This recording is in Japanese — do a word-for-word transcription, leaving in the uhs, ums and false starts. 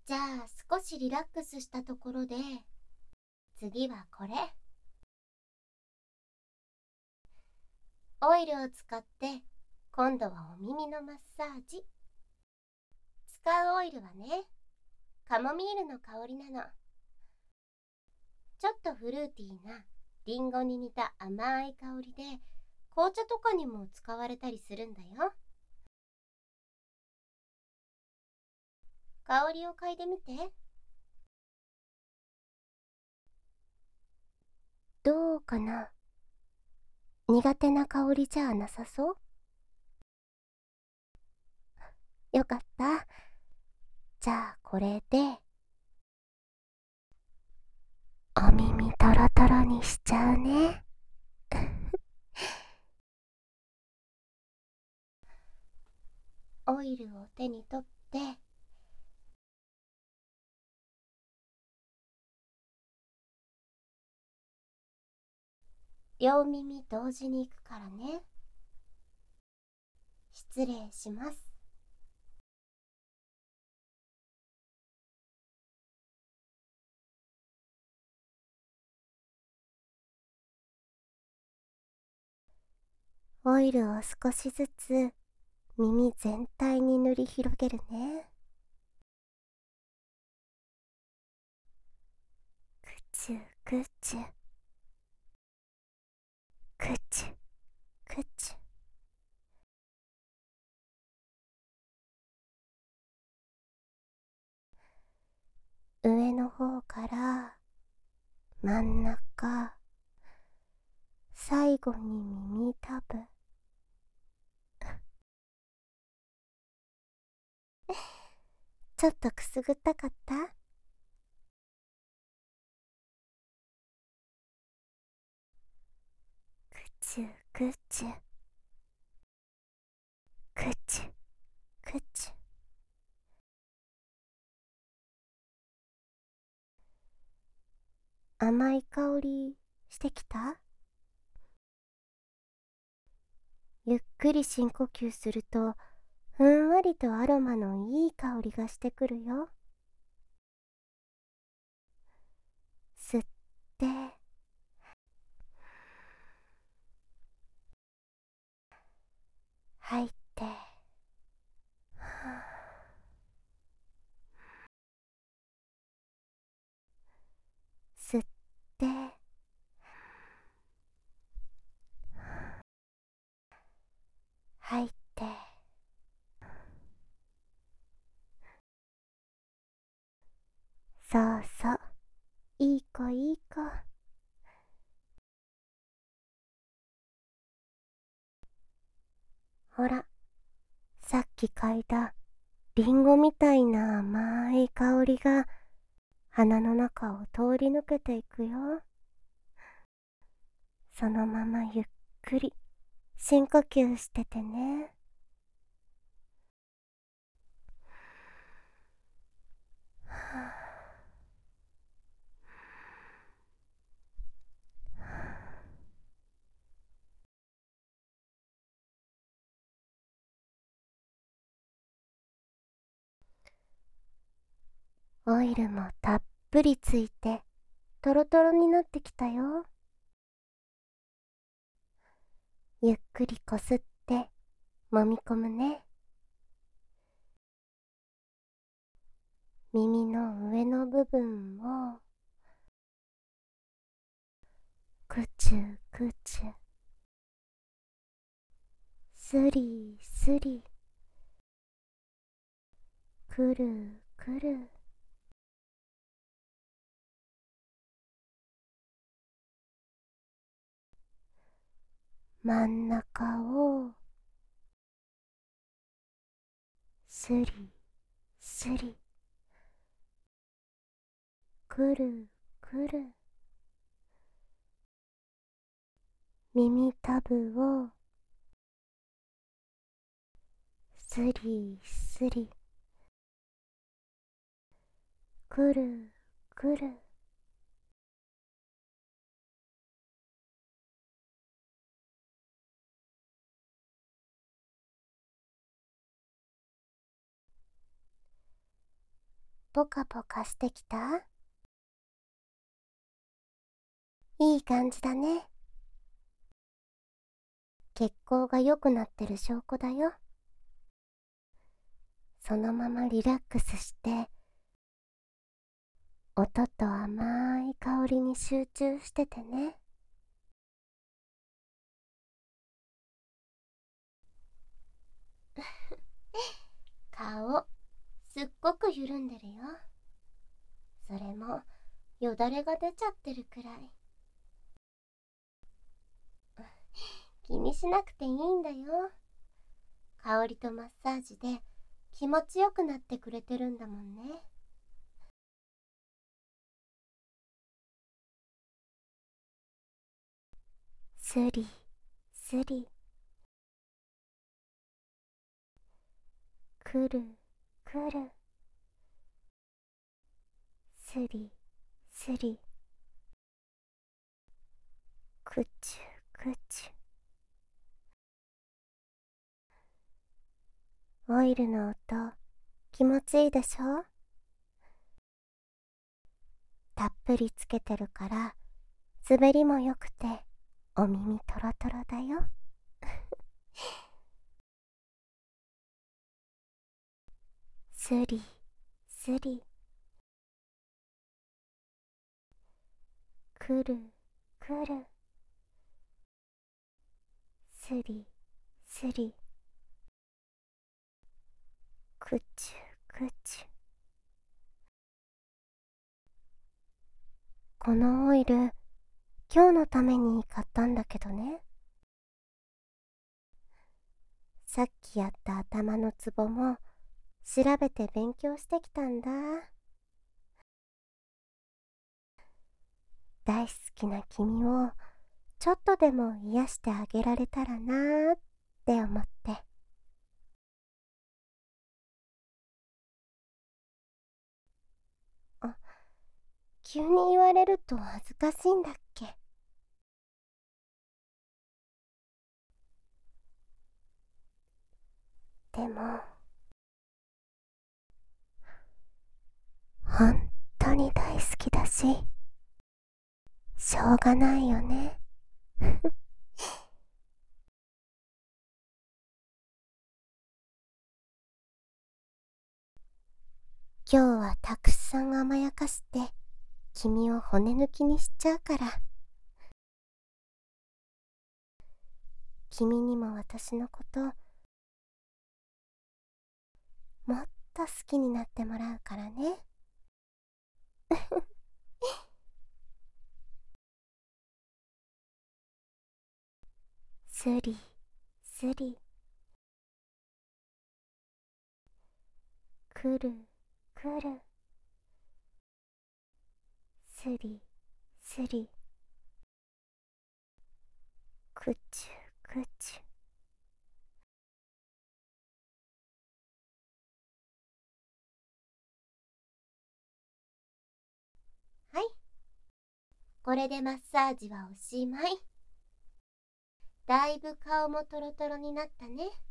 じゃあ少しリラックスしたところで、次はこれ。オイルを使って今度はお耳のマッサージ。使うオイルはね、カモミールの香りなの。ちょっとフルーティーなリンゴに似た甘い香りで、紅茶とかにも使われたりするんだよ。香りを嗅いでみて。どうかな？苦手な香りじゃなさそう？よかった。じゃあこれでお耳トロトロにしちゃうね。オイルを手に取って、両耳同時に行くからね。失礼します。オイルを少しずつ耳全体に塗り広げるね。くちゅくちゅ、くちゅくちゅ。上の方から真ん中、最後に耳たぶ。ちょっとくすぐったかった？くちゅくちゅ、くちゅくちゅ。甘い香りしてきた？ゆっくり深呼吸すると、ふんわりとアロマのいい香りがしてくるよ。吸って、吐いて、吸って、吐いて。そうそう、いい子いい子。ほら、さっき嗅いだリンゴみたいな甘い香りが鼻の中を通り抜けていくよ。そのままゆっくり深呼吸しててね。オイルもたっぷりついてトロトロになってきたよ。ゆっくりこすって揉み込むね。耳の上の部分をくちゅくちゅ、すりすり、くるくる。真ん中をすりすり、くるくる。耳たぶをすりすり、くるくる。 ポカポカしてきた？いい感じだね。血行が良くなってる証拠だよ。そのままリラックスして、音と甘い香りに集中しててね。顔、すっごく緩んでるよ。それも、よだれが出ちゃってるくらい。気にしなくていいんだよ。香りとマッサージで気持ちよくなってくれてるんだもんね。スリスリ、くるくる、スリスリ、くちゅくちゅ。オイルの音、気持ちいいでしょ？たっぷりつけてるから、滑りも良くて、お耳トロトロだよ。スリスリ、くるくる、スリスリ、くちゅくちゅ。このオイル、今日のために買ったんだけどね。さっきやった頭のツボも調べて勉強してきたんだ。大好きな君をちょっとでも癒してあげられたらなーって思って。あ、急に言われると恥ずかしいんだっけ？でも、本当に大好きだし、しょうがないよね。今日はたくさん甘やかして君を骨抜きにしちゃうから。君にも私のこともっと好きになってもらうからね。スリスリ、くるくる、スリスリ、くちゅくちゅ。はい、これでマッサージはおしまい。だいぶ顔もトロトロになったね。